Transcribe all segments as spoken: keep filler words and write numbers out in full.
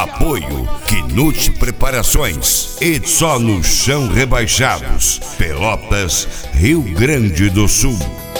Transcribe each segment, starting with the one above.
Apoio Knut Preparações e Só no Chão Rebaixados, Pelotas, Rio Grande do Sul.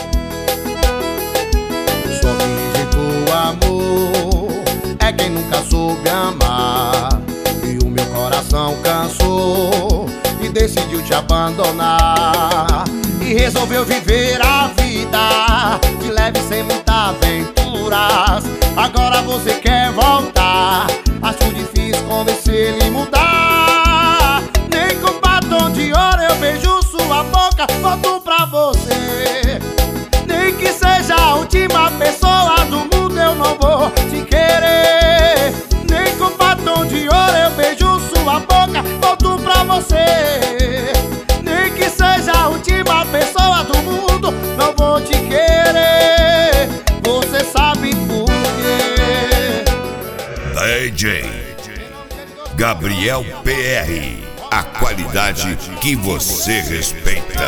Só virgem do amor é quem nunca soube amar, e o meu coração cansou e decidiu te abandonar, e resolveu viver a vida de leve sem muitas aventuras. Agora você quer voltar, acho difícil convencer ele mudar. Nem com batom de ouro eu beijo sua boca, volto pra você. Nem que seja a última pessoa do mundo, eu não vou te querer. Nem com batom de ouro eu beijo sua boca, volto pra você. Nem que seja a última pessoa do mundo, não vou te querer. Você sabe por quê? D J Gabriel P R, a qualidade que você respeita.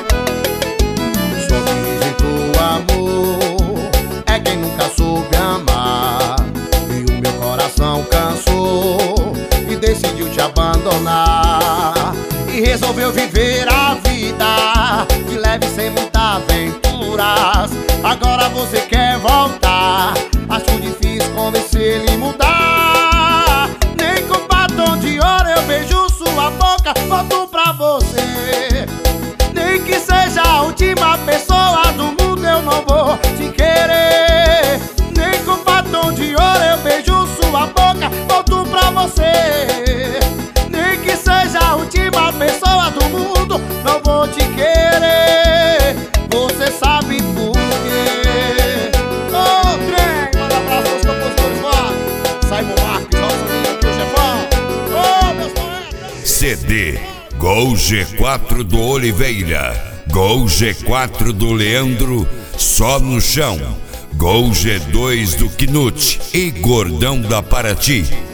Só virgem do amor é quem nunca soube amar, e o meu coração cansou e decidiu te abandonar, e resolveu viver a vida de leve sem muitas aventuras. Agora você quer voltar, acho difícil convencer ele mudar. Nem com batom de ouro eu beijo sua boca, volto pra você. Nem que seja a última pessoa do mundo, eu não vou te querer. Nem com batom de ouro eu beijo sua boca, volto pra você. Nem que seja a última pessoa do mundo, não vou te querer. Você sabe por quê? Ô, trem, manda abraço aos compositores lá. Simon Marques, nosso amigo aqui, o chefão. Ô, meus poetas. C D Gol G quatro do Oliveira, Gol G quatro do Leandro, Só no Chão, Gol G dois do Knut e Gordão da Paraty.